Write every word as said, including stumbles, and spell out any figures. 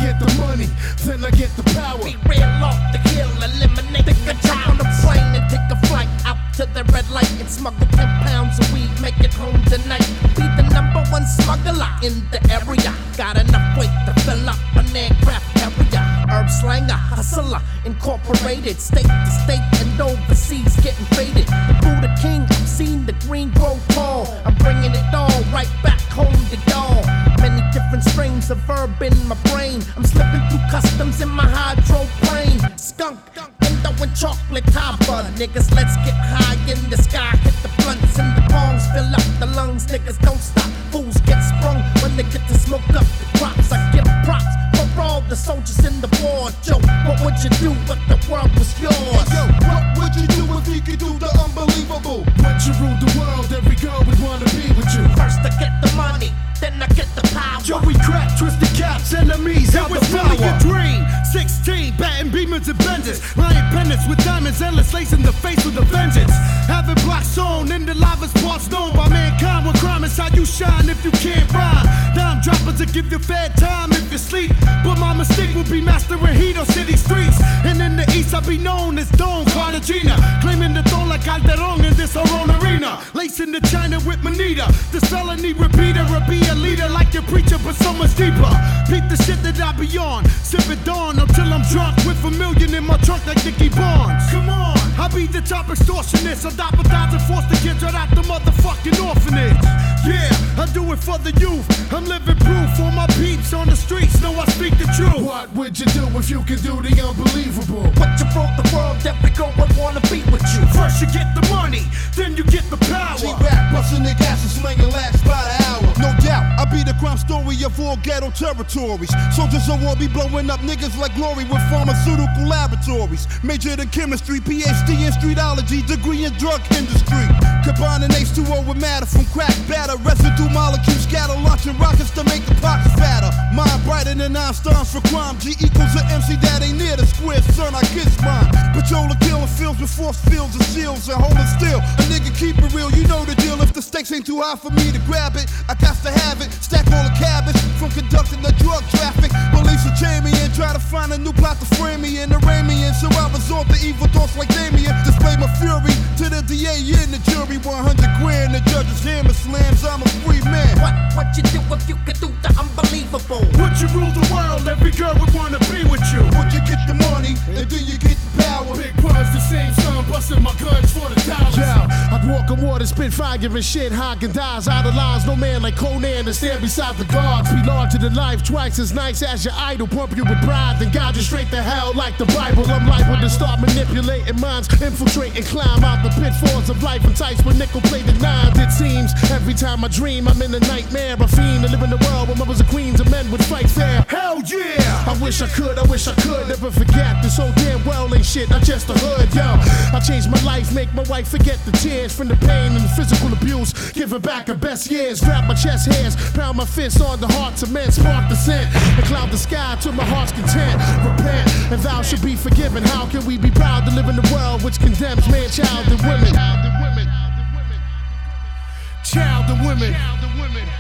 get the money, then I get the power. Be real off the hill, eliminate the guitar on a plane and take a flight out to the red light and smuggle ten pounds of weed, make it home tonight. Be the number one smuggler in the area. Got enough weight to fill up an aircraft carrier. Herb slanger, hustler, incorporated, state to state and overseas, getting faded. The Buddha King, I've seen the green grow tall. I'm bringing it all right back home to y'all. Many different strains of verb in my brain. I'm slipping through customs in my hydroplane. Skunk, window and chocolate topper. Niggas, let's get high in the sky. Hit the blunts and the palms, fill up the lungs. Niggas don't stop, fools get sprung when they get to smoke up the crops. I give props for all the soldiers in the war. Joe, what would you do if the world was yours? Hey, yo, what would you do if you could do the unbelievable? When you ruled the world, every girl would wanna be with you. First I get the money, then I get the power. Joey crack, twisted caps, enemies out the It was really a power. dream. sixteen, batting beamers and Benders. Lion pendants with diamonds, endless lace in the face with a vengeance. Having black sown in the lava's parts known by mankind. What crime is how you shine if you can't rhyme. Dime droppers to give you fair time if you sleep. But my mistake will be mastering heat on city streets. And in the east I'll be known as Don Cartagena. Claiming the throne like Calderon in this whole arena. Lacing the China with Manita. This felony repeater or be a leader like your preacher but so much deeper. Peep the shit that I be on. Sipping dawn until I'm drunk with a million in my trunk like Nicky Barnes. Come on, I be the top extortionist. I adopt a thousand foster kids right out the motherfucking orphanage. Yeah, I do it for the youth. I'm living proof. All my peeps on the streets know I speak the truth. What would you do if you could do the unbelievable? What you rule the world, every girl would wanna be with you. First you get the money, then you get the power. G-Rap, busting the gas and slinging last by the hour. No doubt, I be the crime story of all ghetto territories. Soldiers of war be blowing up niggas like glory with pharmaceutical laboratories. Majored in chemistry, P H D in streetology, degree in drug industry. Combining H two O with matter from crack batter. Residue molecules scatter, launching rockets to make the pockets fatter. Mind brighter than Einstein's for crime. G equals an M C that ain't near the square, son, I kiss mine. Patrol killing fields with force fields and shields and holding still. A nigga keep it real, you know the deal. If the stakes ain't too high for me to grab it, I got to have it. Stack all the cabbage from conducting the drug traffic. Police will chain me and try to find a new plot to frame me and arraign me in. So I resort to evil thoughts like Damien. Display my fury to the D A and the jury. one hundred grand, the judge's hammer slams. I'm a free man. What would you do if you could do the unbelievable? Would you rule the world? Every girl would wanna be with you. Would you get the money and then you get the power? Big puns, the same son, busting my guns for the dollars. Yeah, I'd walk on water, spit fire, giving shit, Hagen dies out of lines. No man like Conan to stand beside the guards. Be larger than life, twice as nice as your idol. Pump you with pride, then guide you straight to hell like the Bible. I'm liable to start manipulating minds, infiltrate and climb out the pitfalls of life and tights with nickel-plated nines. It seems every time I dream, I'm in a nightmare. A fiend to live in a world where mothers and queens and men would fight fair. Hell yeah! I wish I could, I wish I could never forget this whole damn well ain't shit, not just the hood, yo. I changed my life, make my wife forget the tears from the pain and the physical abuse. Give her back her best years, grab my chest hairs, pound my fists on the hearts of men, spark the scent, and cloud the sky to my heart's content. Repent, and thou should be forgiven. How can we be proud to live in a world which condemns man, child, and women? Child and women. Child and women.